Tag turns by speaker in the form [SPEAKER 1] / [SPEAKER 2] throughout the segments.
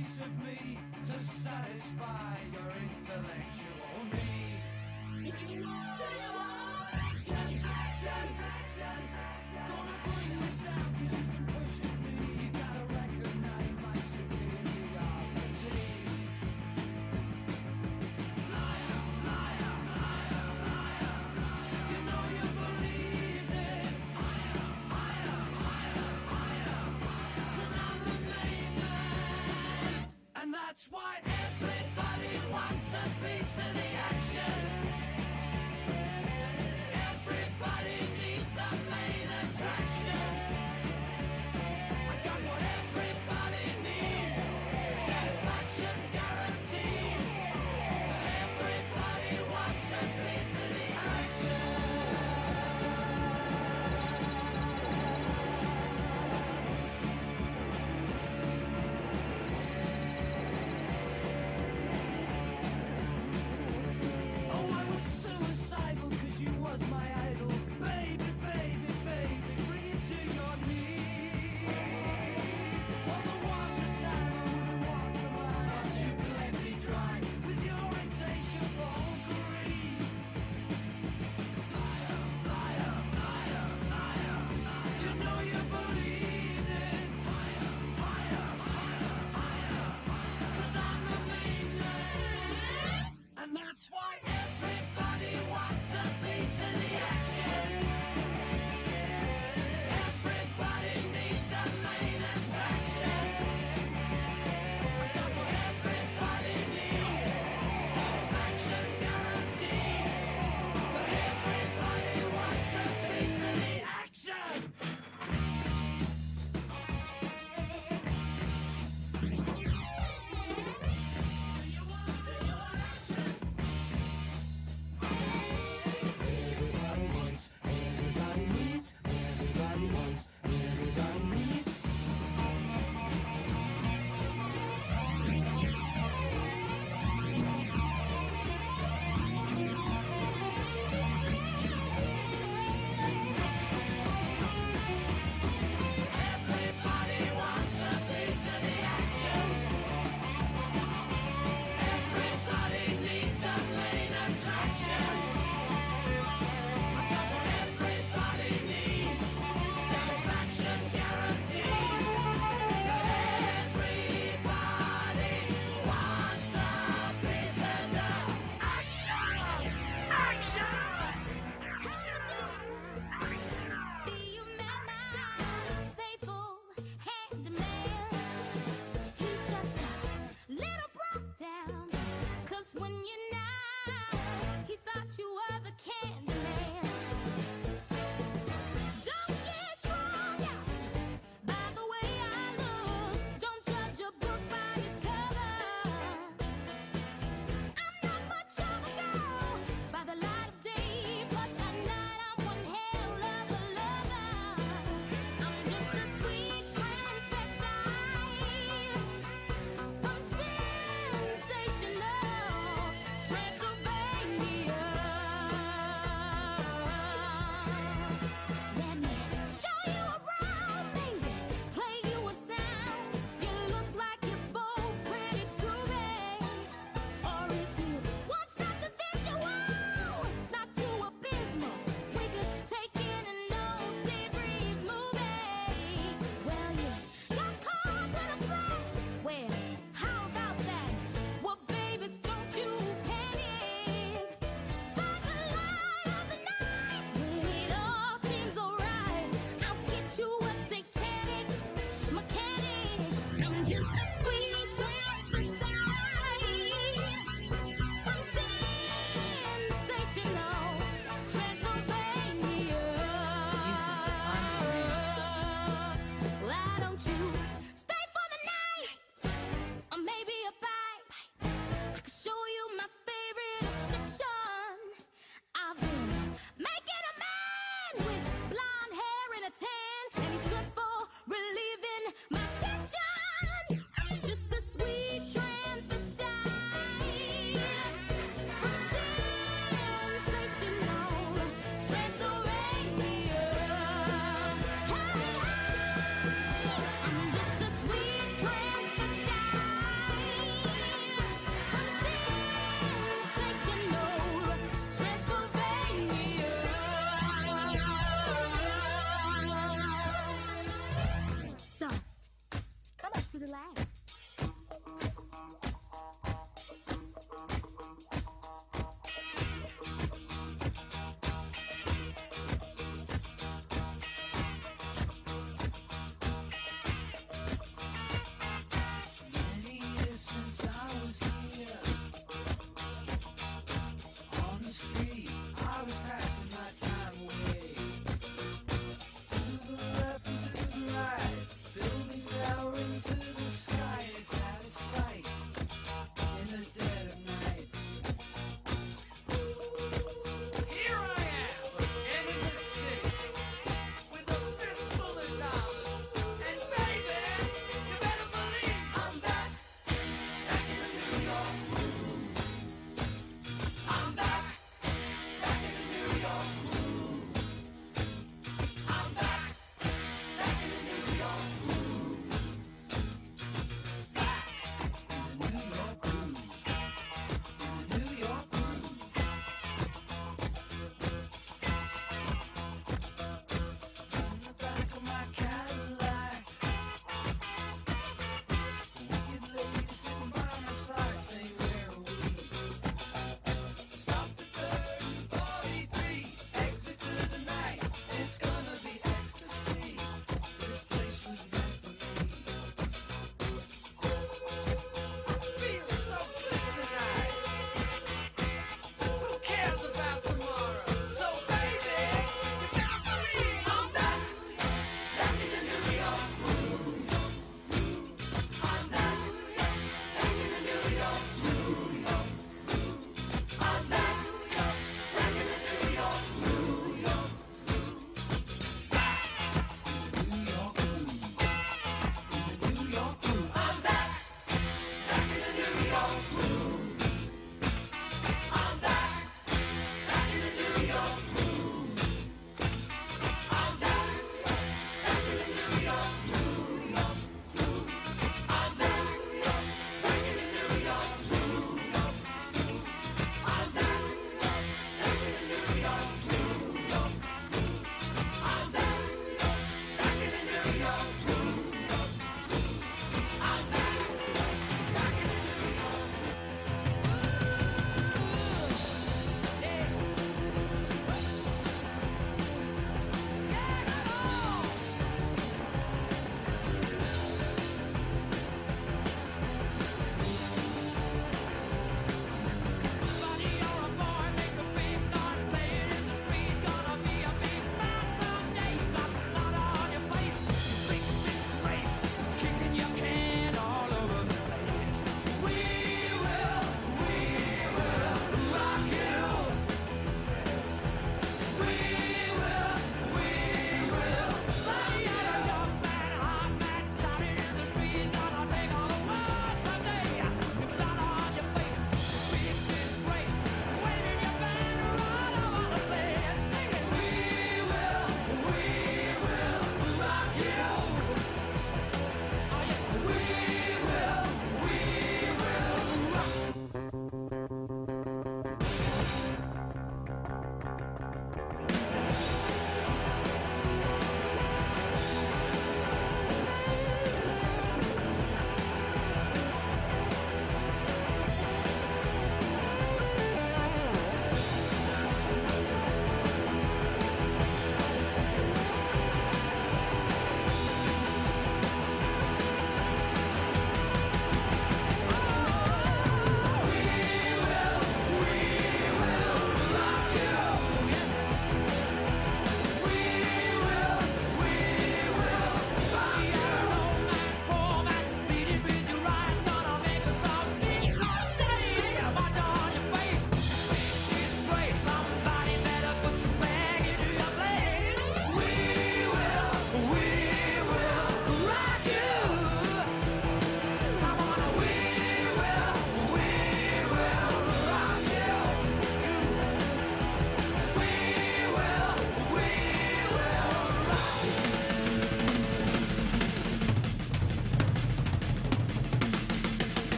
[SPEAKER 1] piece of me to satisfy your intellectual need. Gonna bring me down 'cause you've been pushing me. You gotta recognize my superiority. Liar, liar, liar, liar, liar. You know you believe it. Higher, higher, higher, higher. 'Cause I'm the main man. And that's why everybody wants a piece of the action. Everybody needs a main attraction. I got what everybody needs. Satisfaction guarantees that everybody wants a piece of the action. Oh, I was suicidal 'cause you was my idol. Baby, baby, baby, bring it to your knees. All the ones that time I would've walked the mile, but you bled me dry with your insatiable greed. Liar, liar, liar, liar, liar. You know you believed it. Higher, higher, higher, higher, higher. 'Cause I'm the main man. And that's why everybody wants a piece of the action. Everybody needs a main attraction. I got what everybody needs. Satisfaction guarantees that everybody wants a piece of the action.
[SPEAKER 2] Everybody wants, everybody needs, everybody wants, everybody needs.
[SPEAKER 1] Everybody wants a piece of the action. Everybody needs a main attraction. I got what everybody needs. Satisfaction guarantees that everybody wants a piece of the action.
[SPEAKER 3] See, you met my faithful handyman. He's just a little broke down. 'Cause when you're not, he thought you were the candy man. Don't get strung out by the way I look. Don't judge a book by its cover. I'm not much of a girl by the light of day, but by night I'm one hell of a lover. I'm just a sweet transvestite from sensational Transylvania. Let me show you around, baby. Play you a sound. You look like you're both pretty groovy. Or if you want something visual, it's not too abysmal. We could take in a no-stay-brief movie. Well, you got caught with a flat. Well, how about that? Well, babies, don't you panic. By the light of the night, when it all seems alright, I'll get you a satanic mechanic. I'm just a sweet transvestite from sensational Transylvania. Why don't you stay for the night? Or maybe a bite. I could show you my favorite obsession. I've been making a man with blonde hair and a tan, and he's good for relieving my tension. I'm just a sweet transvestite from sensational Transylvania. I'm just a sweet transvestite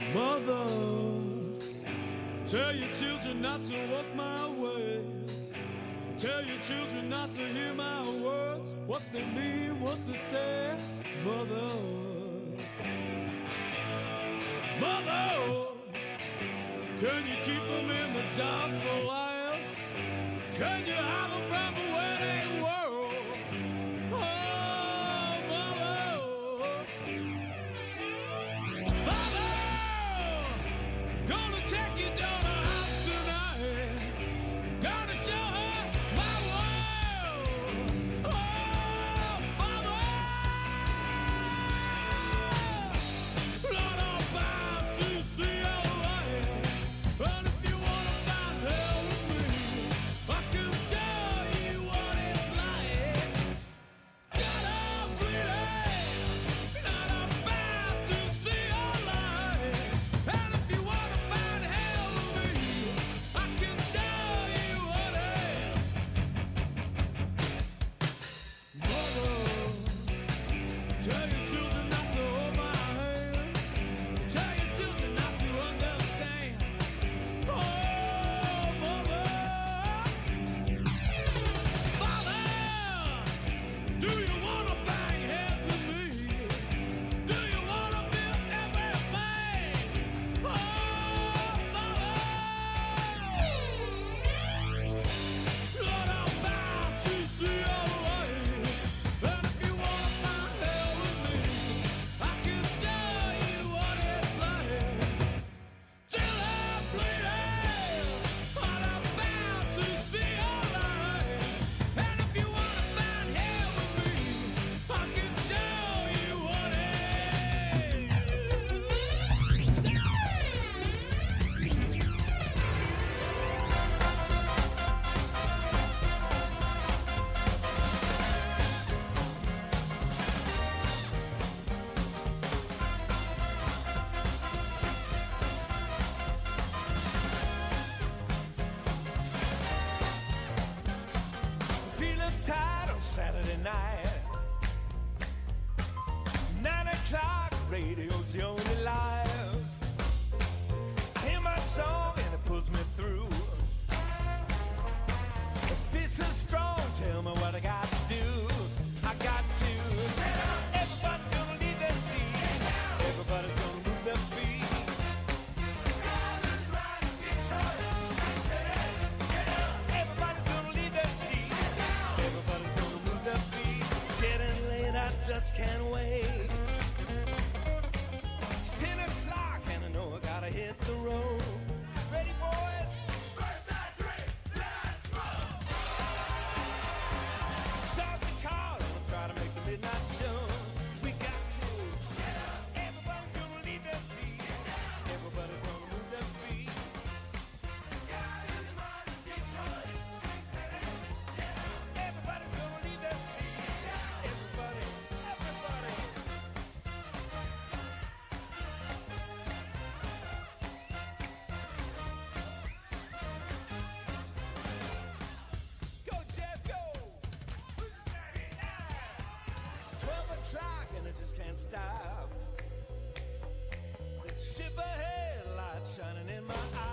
[SPEAKER 1] Mother, tell your children not to walk my way. Tell your children not to hear my words, what they mean, what they say. Mother, Mother, can you keep them in the dark for a while? Can you hide them from the wedding world? Oh, Mother, Father, gonna take your daughter out tonight. Gonna show her my world. Oh, Father, Lord, I'm bound to see your light. And if you wanna find hell with me, I can show you what it's like. Gotta bleed, not about to see your light. And if you wanna find hell with me, I can show you what it's. Mother, tell your children not to hold my hand. Tell your children not to understand. Oh, Mother, Father, do you wanna bang heads with me? Do you wanna build everything? Oh, Father, Lord, I'm bound to see your light. And if you wanna find hell with me, I can show you what it's like. Till I'm bleeding, but I'm bound to see your light. And if you wanna find hell with me, I can show you what it
[SPEAKER 2] Feeling tired on Saturday night. 9 o'clock, radio's the only live. I hear my song and it pulls me through. The fist is strong, tell me what I got to do. I got to get up. Everybody's gonna leave their seat. Everybody's gonna move their feet. Everybody's gonna leave their seat. Everybody's gonna move their feet. It's getting late, I just can't wait. It's 10 o'clock and I know I gotta hit the road. Ready, boys? First night drink, last roll. Start the car and we'll try to make the midnight show. We got to get up. Everybody's gonna leave their seat. Everybody's gonna move their feet. Everybody's gonna leave their seat. Everybody, everybody. Go, Jazz, go. It's 12 o'clock and I just can't stop. This ship ahead, lights shining in my eyes.